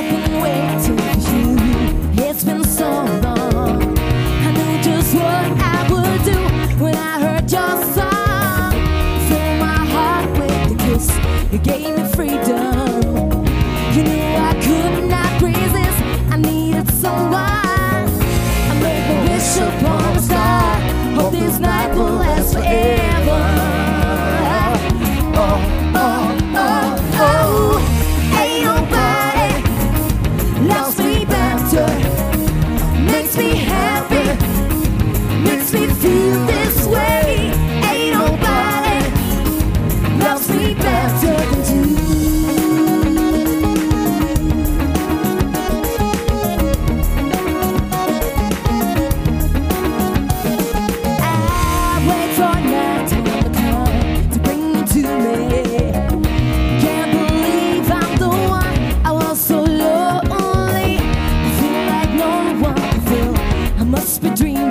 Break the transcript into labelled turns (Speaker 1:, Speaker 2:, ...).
Speaker 1: been waiting for you. It's been so long. I knew just what I would do when I heard your song. Fill my heart with a kiss. You gave me freedom. You knew I could not resist. I needed someone. I made a wish upon a star. Hope this night will last forever. Oh, oh, oh, oh. Ain't nobody loves me better. Makes me happy. Makes me feel this way. Ain't nobody loves me better than you. Be dreaming.